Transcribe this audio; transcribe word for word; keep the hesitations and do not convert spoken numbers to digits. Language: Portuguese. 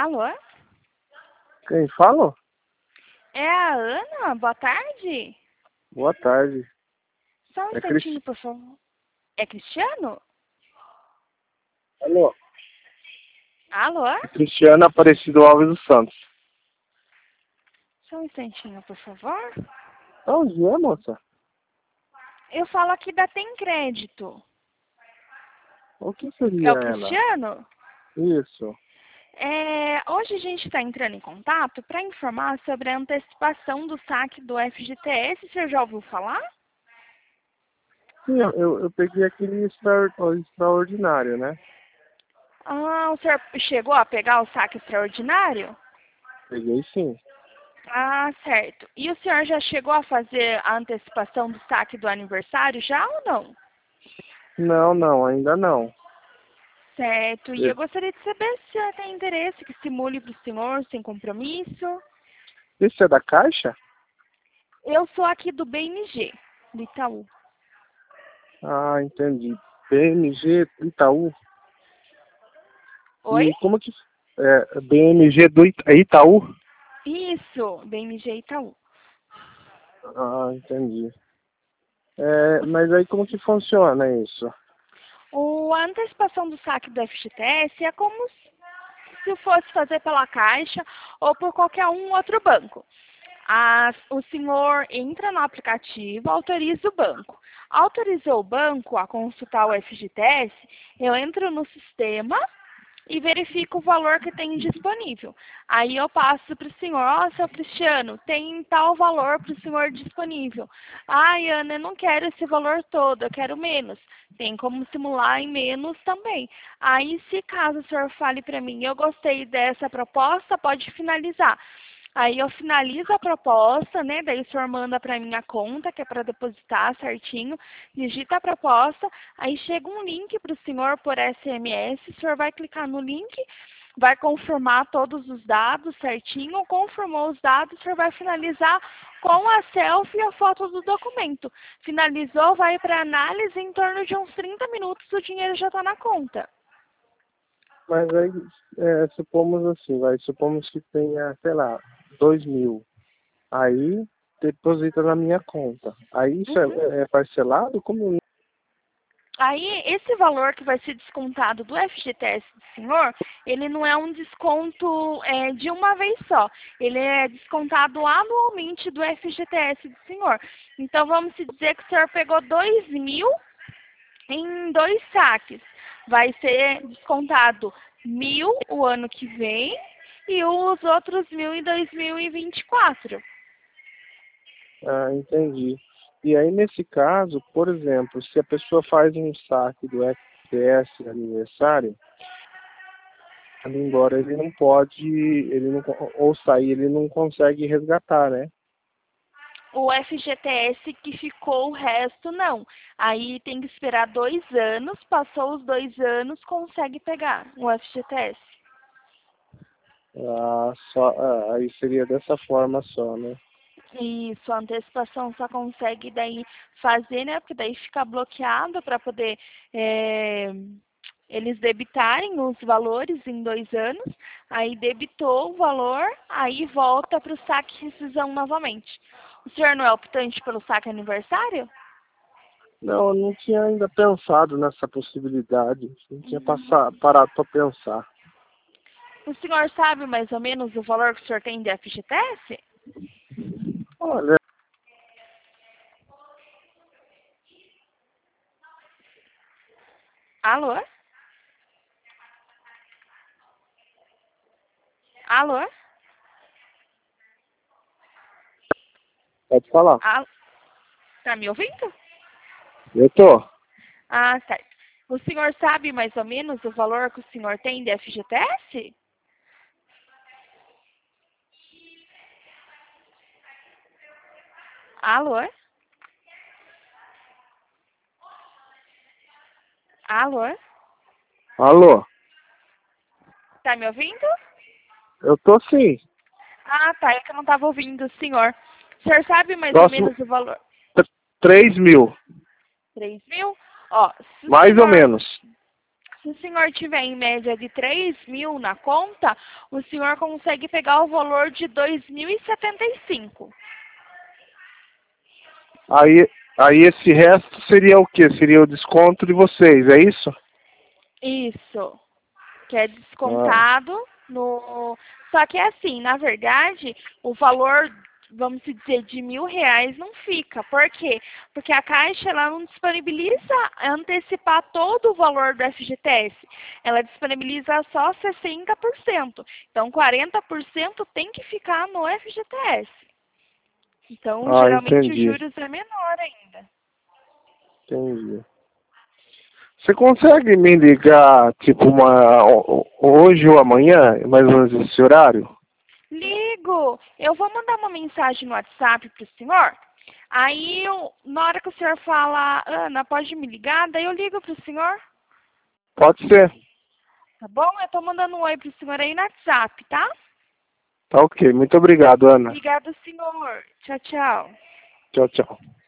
Alô? Quem fala? É a Ana? Boa tarde. Boa tarde. Só um É instantinho, Cris... por favor. É Cristiano? Alô? Alô? É Cristiano Aparecido Alves dos Santos. Só um instantinho, por favor. Onde é, moça? Eu falo aqui da Tem Crédito. O que É seria o ela? Cristiano? Isso. É, hoje a gente está entrando em contato para informar sobre a antecipação do saque do F G T S. Você já ouviu falar? Sim, eu, eu, eu peguei aquele extra... o extraordinário, né? Ah, o senhor chegou a pegar o saque extraordinário? Peguei sim. Ah, certo. E o senhor já chegou a fazer a antecipação do saque do aniversário já ou não? Não, não, ainda não. Certo. E E- eu gostaria de saber se o senhor tem interesse que simule para o senhor sem compromisso. Isso é da Caixa? Eu sou aqui do B M G, do Itaú. Ah, entendi. B M G Itaú. Oi? E como que... É, B M G do Ita- Itaú? Isso, B M G Itaú. Ah, entendi. É, mas aí como que funciona isso? O, a antecipação do saque do F G T S é como se fosse fazer pela Caixa ou por qualquer um outro banco. A, o senhor entra no aplicativo, autoriza o banco. Autorizou o banco a consultar o F G T S, eu entro no sistema e verifico o valor que tem disponível. Aí eu passo para o senhor, ó, seu Cristiano, tem tal valor para o senhor disponível. Ai, Ana, eu não quero esse valor todo, eu quero menos. Tem como simular em menos também. Aí, se caso o senhor fale para mim, eu gostei dessa proposta, pode finalizar. Aí eu finalizo a proposta, né? Daí o senhor manda para minha conta, que é para depositar certinho, digita a proposta, aí chega um link para o senhor por S M S, o senhor vai clicar no link, vai confirmar todos os dados certinho, confirmou os dados, o senhor vai finalizar com a selfie e a foto do documento. Finalizou, vai para análise, em torno de uns trinta minutos o dinheiro já está na conta. Mas aí, é, supomos assim, vai, supomos que tenha, sei lá, dois mil. Aí deposita na minha conta. Aí isso Uhum. é, é parcelado? Como? Aí, esse valor que vai ser descontado do F G T S do senhor, ele não é um desconto é, de uma vez só. Ele é descontado anualmente do F G T S do senhor. Então, vamos se dizer que o senhor pegou dois mil em dois saques. Vai ser descontado mil o ano que vem e os outros mil em dois mil e vinte e quatro. Ah, entendi. E aí nesse caso, por exemplo, se a pessoa faz um saque do F G T S aniversário, indo embora, ele não pode, ele não, ou sair, ele não consegue resgatar, né? O F G T S que ficou, o resto não. Aí tem que esperar dois anos, passou os dois anos, consegue pegar o F G T S. Ah, só, ah, aí seria dessa forma só, né? Isso, a antecipação só consegue daí fazer, né? Porque daí fica bloqueado para poder é, eles debitarem os valores em dois anos. Aí debitou o valor, aí volta para o saque e rescisão novamente. O senhor não é optante pelo saque aniversário? Não, eu não tinha ainda pensado nessa possibilidade. Não tinha Hum. passado, parado para pensar. O senhor sabe mais ou menos o valor que o senhor tem de F G T S? Olha, Alô? Alô? pode falar. Alô? Tá me ouvindo? Eu tô. Ah, certo. O senhor sabe mais ou menos o valor que o senhor tem de F G T S? Alô? Alô? Alô? Tá me ouvindo? Eu tô sim. Ah, tá. É que eu não estava ouvindo o senhor. O senhor sabe mais ou Próximo, menos o valor? três mil. Três mil? Ó, se o Mais ou senhor, menos. Se o senhor tiver em média de três mil na conta, o senhor consegue pegar o valor de dois mil e setenta e cinco. Aí, aí esse resto seria o quê? Seria o desconto de vocês, é isso? Isso. Que é descontado no... Só que é assim, na verdade, o valor, vamos dizer, de mil reais não fica. Por quê? Porque a Caixa ela não disponibiliza antecipar todo o valor do F G T S. Ela disponibiliza só sessenta por cento. Então, quarenta por cento tem que ficar no F G T S. Então, Ah, geralmente os entendi. juros é menor ainda. Entendi. Você consegue me ligar, tipo, uma, hoje ou amanhã, mais ou menos esse horário? Ligo! Eu vou mandar uma mensagem no WhatsApp para o senhor. Aí, eu, na hora que o senhor fala, Ana, pode me ligar? Daí eu ligo para o senhor. Pode ser. Tá bom? Eu estou mandando um oi para o senhor aí no WhatsApp, tá? Tá ok. Muito obrigado, Ana. Obrigada, senhor. Tchau, tchau. Tchau, tchau.